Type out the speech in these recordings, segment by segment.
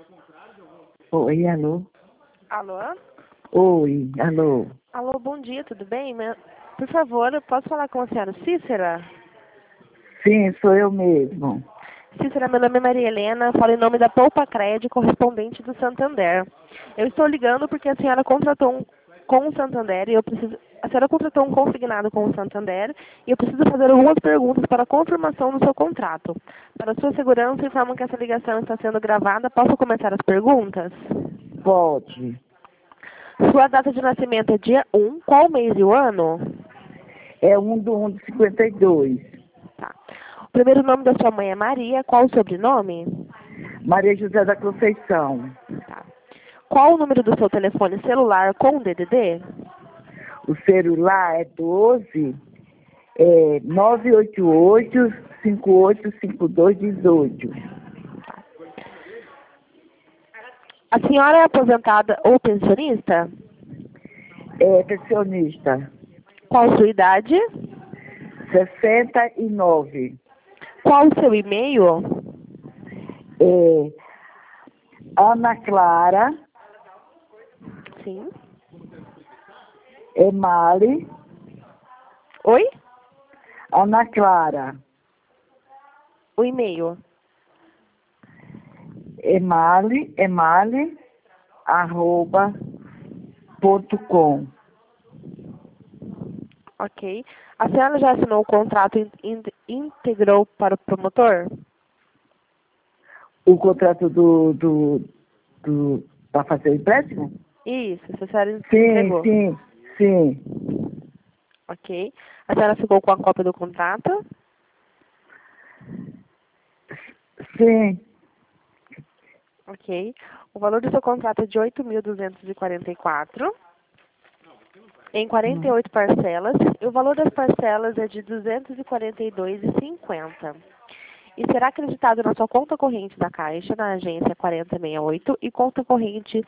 Oi, alô? Alô? Oi, alô? Alô, bom dia, tudo bem? Por favor, eu posso falar com a senhora Cícera? Sim, sou eu mesmo. Cícera, meu nome é Maria Helena, falo em nome da Poupa Cred, correspondente do Santander. Eu estou ligando porque a senhora contratou com o Santander e eu preciso... A senhora contratou um consignado com o Santander e eu preciso fazer algumas perguntas para a confirmação do seu contrato. Para sua segurança, informo que essa ligação está sendo gravada. Posso começar as perguntas? Pode. Sua data de nascimento é dia 1, qual mês e o ano? É 1/1/52. Tá. O primeiro nome da sua mãe é Maria, qual o sobrenome? Maria José da Conceição. Tá. Qual o número do seu telefone celular com DDD? O celular é 988-585218. A senhora é aposentada ou pensionista? É pensionista. Qual sua idade? 69. Qual o seu e-mail? É Ana Clara Sim. Emale. Oi? Ana Clara O e-mail. emale@.com. Ok. A senhora já assinou o contrato íntegro para o promotor? O contrato para fazer o empréstimo? Isso, a senhora Sim, entregou. sim, sim, Ok. A senhora ficou com a cópia do contrato? sim. Ok. O valor do seu contrato é de 8.244 em 48 parcelas. E o valor das parcelas é de 242,50. E será acreditado na sua conta corrente da Caixa, na agência 4068 e conta corrente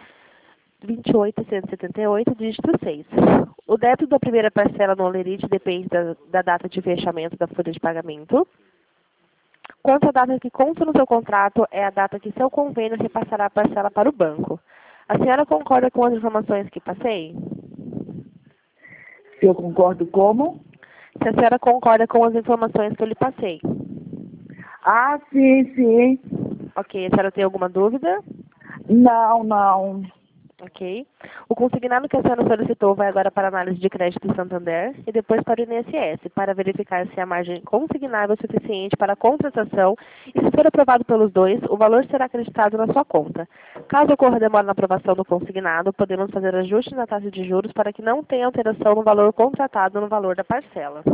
28.178, dígito 6. O débito da primeira parcela no Olerite depende da data de fechamento da folha de pagamento. Quanto à data que consta no seu contrato, é a data que seu convênio repassará a parcela para o banco. A senhora concorda com as informações que passei? Se eu concordo como? Se a senhora concorda com as informações que eu lhe passei. Ah, sim, sim. Ok, a senhora tem alguma dúvida? Não, não. Ok. O consignado que a senhora solicitou vai agora para a análise de crédito do Santander e depois para o INSS, para verificar se a margem consignável é suficiente para a contratação e, se for aprovado pelos dois, o valor será acreditado na sua conta. Caso ocorra demora na aprovação do consignado, podemos fazer ajuste na taxa de juros para que não tenha alteração no valor contratado no valor da parcela.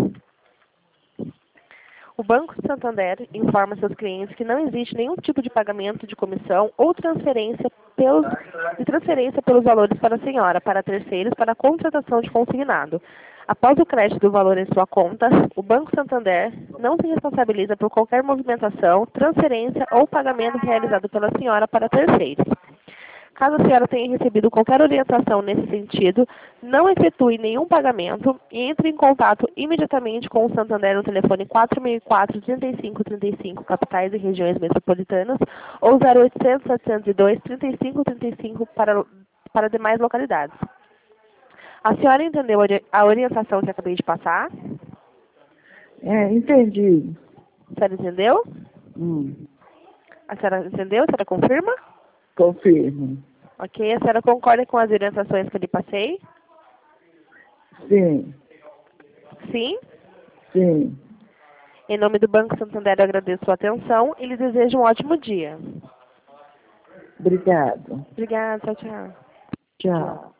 O Banco Santander informa seus clientes que não existe nenhum tipo de pagamento de comissão ou transferência pelos valores para a senhora, para terceiros, para a contratação de consignado. Após o crédito do valor em sua conta, o Banco Santander não se responsabiliza por qualquer movimentação, transferência ou pagamento realizado pela senhora para terceiros. Caso a senhora tenha recebido qualquer orientação nesse sentido, não efetue nenhum pagamento e entre em contato imediatamente com o Santander no telefone 4004-3535, capitais e regiões metropolitanas, ou 0800-702-3535 para demais localidades. A senhora entendeu a orientação que acabei de passar? Entendi. A senhora entendeu? A senhora entendeu? A senhora confirma? Confirmo. Ok, a senhora concorda com as orientações que eu lhe passei? Sim, Sim? sim. Em nome do Banco Santander, eu agradeço a sua atenção e lhe desejo um ótimo dia. Obrigado. Obrigada, tchau, tchau. Tchau.